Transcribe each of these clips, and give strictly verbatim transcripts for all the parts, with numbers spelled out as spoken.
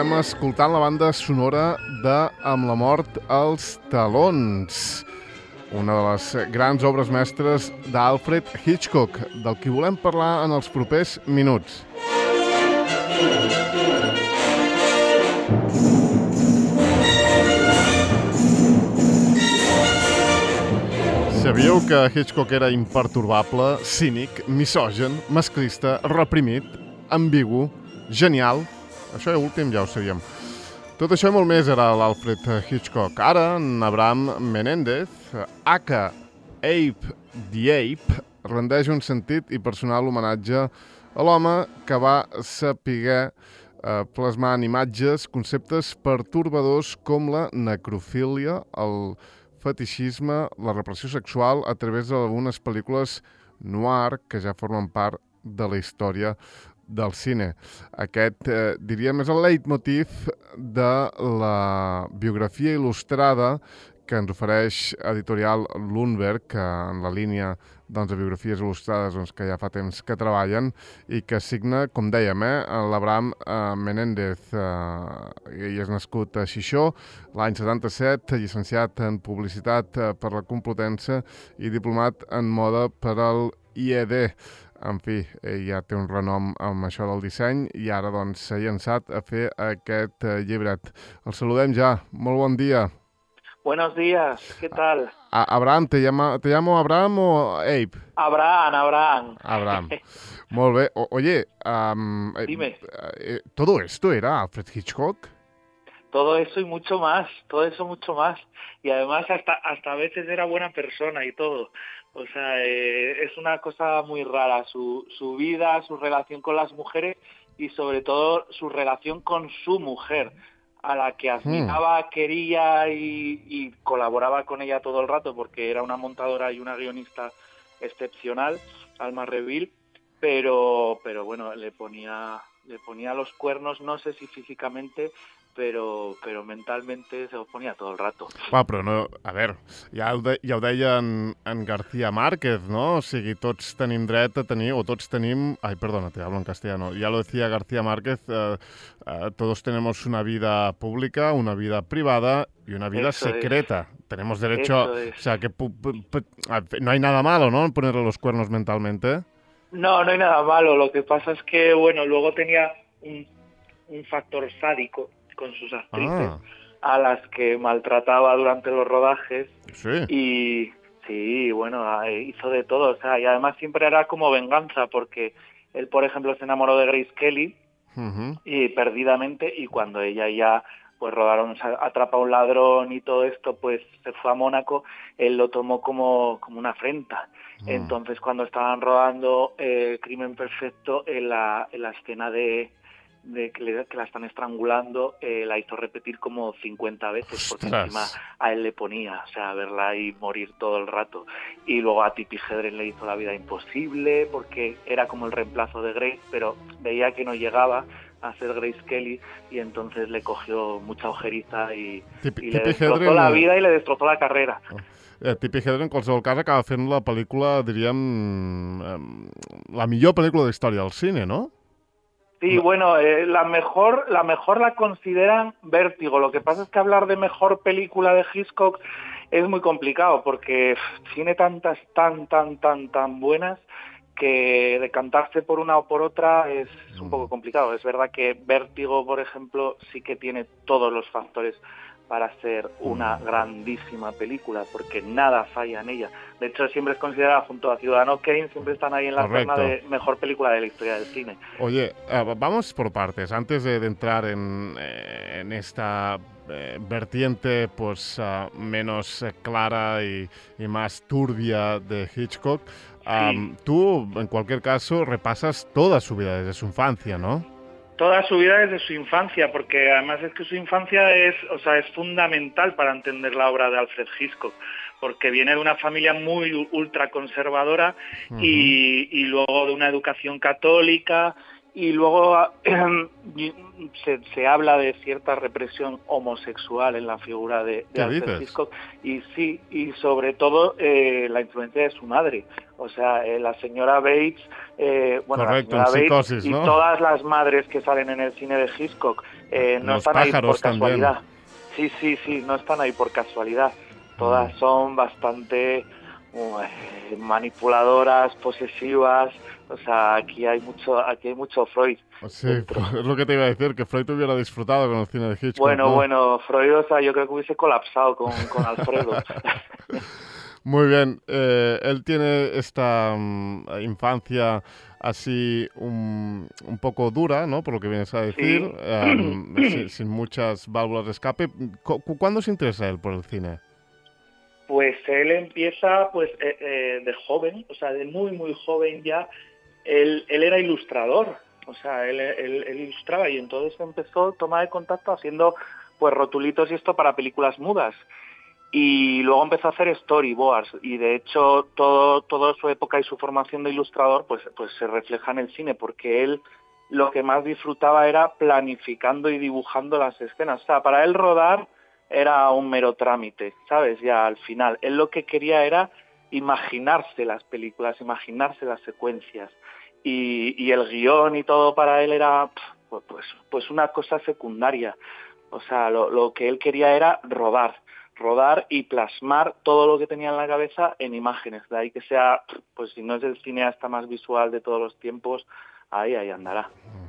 estem escoltant la banda sonora de Amb la mort als talons, una de les grans obres mestres d'Alfred Hitchcock, del qui volem parlar en els propers minuts. Sabíeu que Hitchcock era impertorbable, cínic, misògen, masclista, reprimit, ambigu, genial? Això últim ja ho sabíem. Tot això i molt més era l'Alfred Hitchcock. Ara, en Abraham Menéndez, aka Abe the Ape, rendeix un sentit i personal homenatge a l'home que va saber eh, plasmar en imatges conceptes pertorbadors com la necrofília, el fetixisme, la repressió sexual a través d'algunes pel·lícules noir que ja formen part de la història del cine. Aquest, eh, diríem, és el leitmotiv de la biografia il·lustrada que ens ofereix Editorial Lundberg, que en la línia doncs, de biografies il·lustrades doncs, que ja fa temps que treballen i que signa, com dèiem, eh, l'Abraham eh, Menéndez. Eh, ell és nascut a Xixó l'any setanta-set, llicenciat en Publicitat eh, per la Complutense i diplomat en moda per al I E D. En fi, ja té un renom amb això del disseny i ara doncs s'ha llançat a fer aquest eh, llibret. El saludem ja. Molt bon dia. Buenos días, ¿qué tal? A Abraham, ¿te, llama, ¿te llamo Abraham o Abe? Abraham, Abraham. Abraham. Molt bé. O, oye, um, Dime. Eh, ¿todo esto era Alfred Hitchcock? Todo eso y mucho más, todo eso mucho más. Y además hasta, hasta a veces era buena persona y todo. O sea, eh, es una cosa muy rara su, su vida, su relación con las mujeres y sobre todo su relación con su mujer, a la que admiraba, hmm. quería y, y colaboraba con ella todo el rato porque era una montadora y una guionista excepcional, Alma Reville, pero, pero bueno, le ponía, le ponía los cuernos, no sé si físicamente, però, però mentalmente se los ponía todo el rato. Va, però no, a veure, ja ho, de, ja ho deia en, en García Márquez, ¿no? O sigui, tots tenim dret a tenir, o tots tenim... Ai, perdona, te hablo en castellano. Ya lo decía García Márquez, eh, eh, todos tenemos una vida pública, una vida privada y una vida Eso secreta. Es. Tenemos derecho... Eso es. O sea, que pu, pu, pu, no hay nada malo, ¿no? En ponerle los cuernos mentalmente. No, no hay nada malo. Lo que pasa es que, bueno, luego tenía un, un factor sádico con sus actrices, ah. a las que maltrataba durante los rodajes. Sí. Y sí, bueno, hizo de todo, o sea, y además siempre era como venganza, porque él, por ejemplo, se enamoró de Grace Kelly, uh-huh. y perdidamente, y cuando ella ya pues rodaron Atrapa a un ladrón y todo esto, pues se fue a Mónaco, él lo tomó como, como una afrenta. Uh-huh. Entonces, cuando estaban rodando eh, Crimen Perfecto, en la, en la escena de de que, le, que la están estrangulando, eh, la hizo repetir como cincuenta veces, porque ¡ostras! Encima a él le ponía, o sea, verla ahí morir todo el rato. Y luego a Tippi Hedren le hizo la vida imposible, porque era como el reemplazo de Grace, pero veía que no llegaba a ser Grace Kelly, y entonces le cogió mucha ojeriza y, Tipi, y le destrozó Hedren, la vida y le destrozó la carrera. Eh, Tippi Hedren, en qualsevol cas, acaba fent la pel·lícula, diríem, eh, la millor pel·lícula de la història del cine, ¿no? Sí, bueno, eh, la mejor la mejor la consideran Vértigo. Lo que pasa es que hablar de mejor película de Hitchcock es muy complicado porque pff, tiene tantas tan, tan, tan, tan buenas que decantarse por una o por otra es un poco complicado. Es verdad que Vértigo, por ejemplo, sí que tiene todos los factores para ser una grandísima película, porque nada falla en ella. De hecho, siempre es considerada, junto a Ciudadano Kane, siempre están ahí en la terna de mejor película de la historia del cine. Oye, uh, vamos por partes. Antes de, de entrar en, eh, en esta eh, vertiente pues uh, menos eh, clara y, y más turbia de Hitchcock, um, sí. Tú, en cualquier caso, repasas toda su vida desde su infancia, ¿no? Toda su vida desde su infancia, porque además es que su infancia es, o sea, es fundamental para entender la obra de Alfred Hitchcock, porque viene de una familia muy ultraconservadora, uh-huh. y, y luego de una educación católica, Y luego se, se habla de cierta represión homosexual en la figura de, de Alfred Hitchcock, y sí, y sobre todo eh, la influencia de su madre, o sea, eh, la señora Bates, eh, bueno, correcto, la señora Bates psicosis, y ¿no? todas las madres que salen en el cine de Hitchcock eh, no Los están ahí por casualidad. También. Sí, sí, sí, no están ahí por casualidad. Todas mm. son bastante uh, manipuladoras, posesivas. O sea, aquí hay mucho, aquí hay mucho Freud. Sí, es lo que te iba a decir, que Freud hubiera disfrutado con el cine de Hitchcock. Bueno, ¿no? bueno, Freud, o sea, yo creo que hubiese colapsado con, con Alfredo. Muy bien, eh, él tiene esta um, infancia así un, un poco dura, ¿no? Por lo que vienes a decir, sí. um, sin, sin muchas válvulas de escape. ¿Cuándo se interesa él por el cine? Pues él empieza pues eh, eh, de joven, o sea, de muy, muy joven ya. Él, él era ilustrador, o sea, él, él, él ilustraba y entonces empezó a tomar el contacto haciendo pues rotulitos y esto para películas mudas. Y luego empezó a hacer storyboards y de hecho todo toda su época y su formación de ilustrador pues pues se refleja en el cine, porque él lo que más disfrutaba era planificando y dibujando las escenas. O sea, para él rodar era un mero trámite, ¿sabes? Ya al final él lo que quería era imaginarse las películas, imaginarse las secuencias, y, y el guión y todo para él era pues pues, pues una cosa secundaria. O sea, lo, lo que él quería era rodar. rodar y plasmar todo lo que tenía en la cabeza en imágenes. De ahí que sea, pues si no es el cineasta más visual de todos los tiempos, ahí, ahí andará.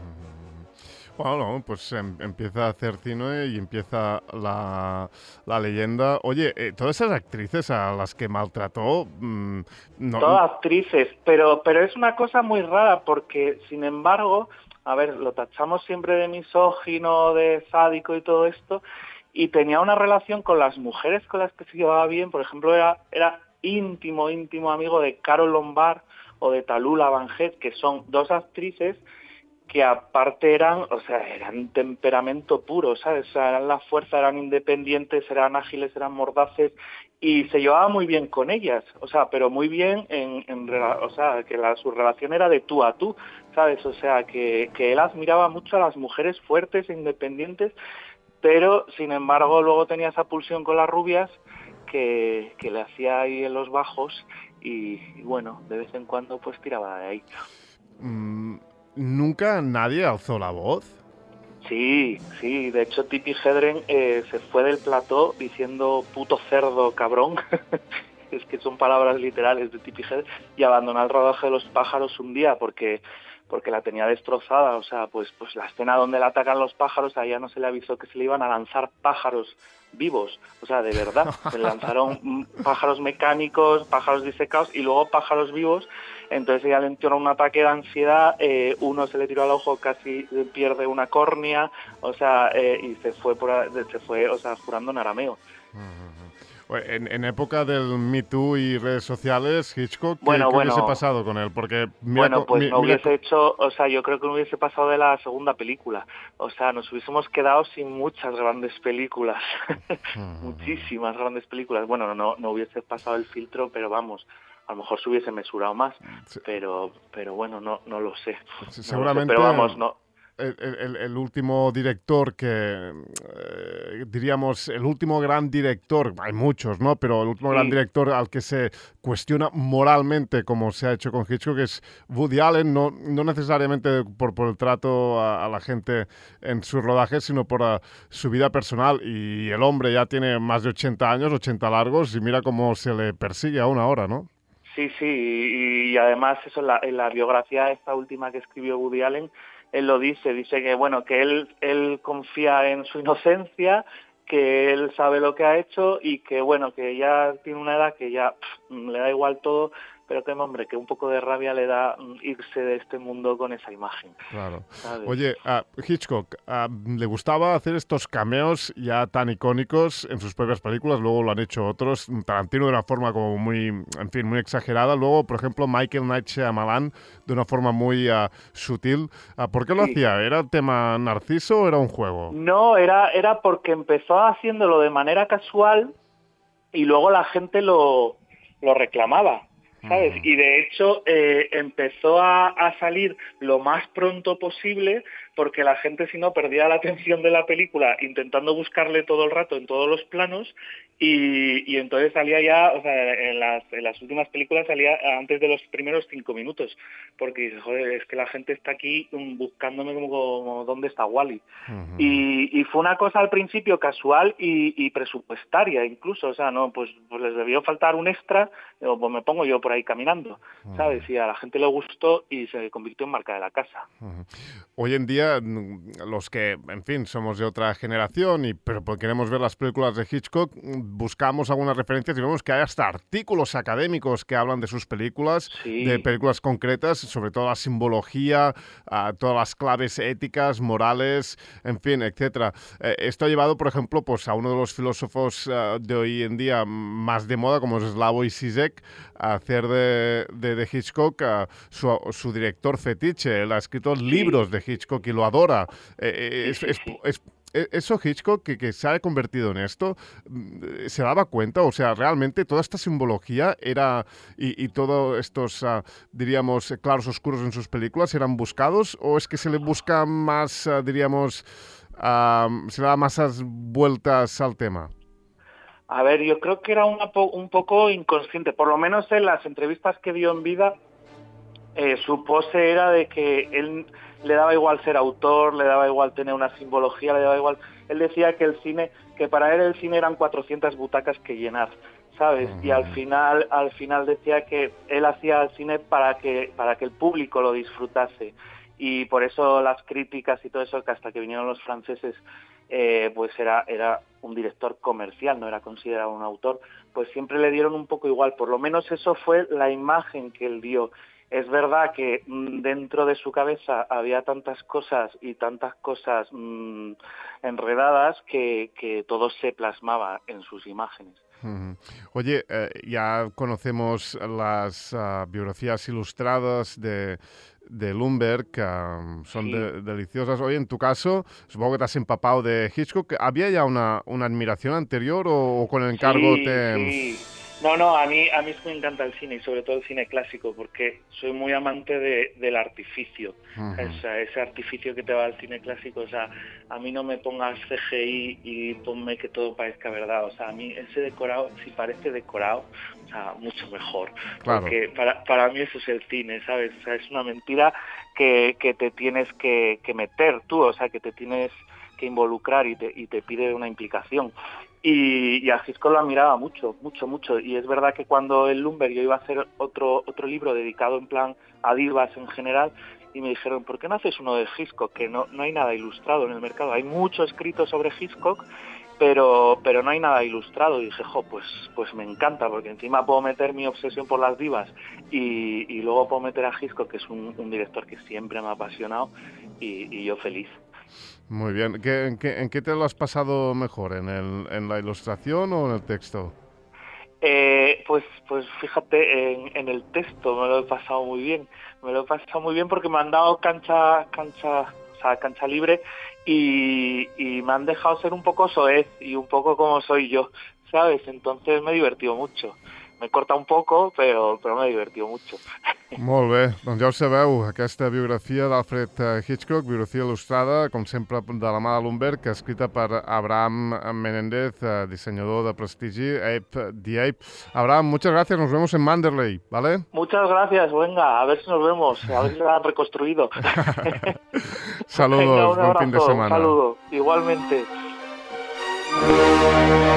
Bueno, pues em, empieza a hacer cine y empieza la, la leyenda. Oye, eh, todas esas actrices a las que maltrató... Mmm, no... Todas actrices, pero, pero es una cosa muy rara porque, sin embargo, a ver, lo tachamos siempre de misógino, de sádico y todo esto, y tenía una relación con las mujeres con las que se llevaba bien. Por ejemplo, era, era íntimo, íntimo amigo de Carol Lombard o de Tallulah Bankhead, que son dos actrices que aparte eran, o sea, eran temperamento puro, ¿sabes? O sea, eran la fuerza, eran independientes, eran ágiles, eran mordaces, y se llevaba muy bien con ellas, o sea, pero muy bien en, en o sea, que la, su relación era de tú a tú, ¿sabes? O sea, que, que él admiraba mucho a las mujeres fuertes e independientes, pero sin embargo luego tenía esa pulsión con las rubias que, que le hacía ahí en los bajos y, y bueno, de vez en cuando pues tiraba de ahí. Mm, ¿Nunca nadie alzó la voz? Sí, sí, de hecho Tippi Hedren eh, se fue del plató diciendo puto cerdo cabrón, es que son palabras literales de Tippi Hedren, y abandonó el rodaje de Los pájaros un día porque porque la tenía destrozada. O sea, pues pues la escena donde la atacan los pájaros, a ella no se le avisó que se le iban a lanzar pájaros vivos, o sea, de verdad, se le lanzaron pájaros mecánicos, pájaros disecados y luego pájaros vivos. Entonces ella le entró un ataque de ansiedad, eh, uno se le tiró al ojo, casi pierde una córnea, o sea, eh, y se fue, por, se fue, o sea, jurando en arameo. En, en época del Me Too y redes sociales, Hitchcock, ¿qué, bueno, ¿qué bueno, hubiese pasado con él? Porque mira, bueno, pues mi, no mira... hubiese hecho, o sea, yo creo que no hubiese pasado de la segunda película. O sea, nos hubiésemos quedado sin muchas grandes películas, muchísimas grandes películas. Bueno, no, no hubiese pasado el filtro, pero vamos, a lo mejor se hubiese mesurado más, sí. pero, pero bueno, no, no lo sé. Sí, seguramente. No lo sé, pero vamos, no. El, el, el último director que, eh, diríamos, el último gran director, hay muchos, ¿no? Pero el último sí. gran director al que se cuestiona moralmente, como se ha hecho con Hitchcock, es Woody Allen, no, no necesariamente por, por el trato a, a la gente en sus rodajes, sino por a, su vida personal. Y el hombre ya tiene más de ochenta años, ochenta largos, y mira cómo se le persigue aún ahora, ¿no? Sí, sí, y, y además eso en la, en la biografía esta última que escribió Woody Allen, él lo dice, dice que bueno, que él, él confía en su inocencia, que él sabe lo que ha hecho y que bueno, que ya tiene una edad que ya pff, le da igual todo, pero que hombre, que un poco de rabia le da irse de este mundo con esa imagen. Claro. ¿Sabes? Oye, a Hitchcock, a, ¿le gustaba hacer estos cameos ya tan icónicos en sus propias películas? Luego lo han hecho otros, Tarantino de una forma como muy, en fin, muy exagerada. Luego, por ejemplo, Michael Night Shyamalan de una forma muy uh, sutil. Uh, ¿Por qué lo sí. hacía? ¿Era tema narciso o era un juego? No, era, era porque empezó haciéndolo de manera casual y luego la gente lo, lo reclamaba. ¿sabes? Y de hecho eh, empezó a, a salir lo más pronto posible, porque la gente si no perdía la atención de la película intentando buscarle todo el rato en todos los planos, y, y entonces salía ya, o sea, en las, en las últimas películas salía antes de los primeros cinco minutos, porque dices, joder, es que la gente está aquí buscándome como, como ¿dónde está Wall-E? Uh-huh. Y, y fue una cosa al principio casual y, y presupuestaria incluso, o sea, no, pues, pues les debió faltar un extra, o pues me pongo yo por ahí caminando, ¿sabes? Y a la gente le gustó y se convirtió en marca de la casa. Uh-huh. Hoy en día, los que, en fin, somos de otra generación, y pero queremos ver las películas de Hitchcock, buscamos algunas referencias y vemos que hay hasta artículos académicos que hablan de sus películas, sí. de películas concretas, sobre todo la simbología, uh, todas las claves éticas, morales, en fin, etcétera. Eh, esto ha llevado, por ejemplo, pues a uno de los filósofos uh, de hoy en día más de moda, como es Slavoj Žižek, a hacer de, de, de Hitchcock uh, su, su director fetiche. Él ha escrito sí. libros de Hitchcock y lo adora. Eh, es, es, es, es, eso Hitchcock, que, que se ha convertido en esto, ¿se daba cuenta? O sea, realmente toda esta simbología era y, y todos estos, uh, diríamos, claros oscuros en sus películas eran buscados, o es que se le busca más, uh, diríamos, uh, se le da más vueltas al tema? A ver, yo creo que era una po- un poco inconsciente, por lo menos en las entrevistas que dio en vida, eh, su pose era de que él le daba igual ser autor, le daba igual tener una simbología, le daba igual. Él decía que el cine, que para él el cine eran cuatrocientas butacas que llenar, ¿sabes? Uh-huh. Y al final, al final decía que él hacía el cine para que, para que el público lo disfrutase. Y por eso las críticas y todo eso, que hasta que vinieron los franceses, eh, pues era, era un director comercial, no era considerado un autor, pues siempre le dieron un poco igual. Por lo menos eso fue la imagen que él dio. Es verdad que mmm, dentro de su cabeza había tantas cosas y tantas cosas mmm, enredadas que, que todo se plasmaba en sus imágenes. Uh-huh. Oye, eh, ya conocemos las uh, biografías ilustradas de, de Lundberg, que um, son sí. de, deliciosas. Oye, en tu caso, supongo que te has empapado de Hitchcock. ¿Había ya una, una admiración anterior o, o con el encargo sí, te...? Sí. No, no, a mí a mí me encanta el cine y sobre todo el cine clásico porque soy muy amante de, del artificio, uh-huh. o sea, ese artificio que te va al cine clásico, o sea, a mí no me pongas C G I y ponme que todo parezca verdad, o sea, a mí ese decorado, si parece decorado, o sea, mucho mejor, claro. Porque para, para mí eso es el cine, ¿sabes? O sea, es una mentira que, que te tienes que, que meter tú, o sea, que te tienes que involucrar y te, y te pide una implicación. Y, y a Hitchcock lo admiraba mucho, mucho, mucho. Y es verdad que cuando el Lundberg yo iba a hacer otro otro libro dedicado en plan a divas en general, y me dijeron, ¿por qué no haces uno de Hitchcock? Que no, no hay nada ilustrado en el mercado. Hay mucho escrito sobre Hitchcock, pero pero no hay nada ilustrado. Y dije, jo, pues pues me encanta, porque encima puedo meter mi obsesión por las divas y, y luego puedo meter a Hitchcock, que es un, un director que siempre me ha apasionado, y, y yo feliz. Muy bien. ¿Qué, en, qué, ¿En qué te lo has pasado mejor? ¿En, el, en la ilustración o en el texto? Eh, pues pues fíjate, en, en el texto me lo he pasado muy bien. Me lo he pasado muy bien porque me han dado cancha, cancha, o sea, cancha libre y, y me han dejado ser un poco soez y un poco como soy yo, ¿sabes? Entonces me he divertido mucho. Me corta un poco, però, però m'he divertit mucho. Molt bé, doncs ja ho sabeu, aquesta biografia d'Alfred Hitchcock, biografia il·lustrada, com sempre de la mà de Lundberg, escrita per Abraham Menéndez, diseñador de prestigi, Ape the Ape. Abraham, muchas gracias, nos vemos en Manderley, ¿vale? Muchas gracias, venga, a ver si nos vemos, a ver si la han reconstruido. Saludos, venga, un buen abrazo, fin de semana. Un saludo, igualmente.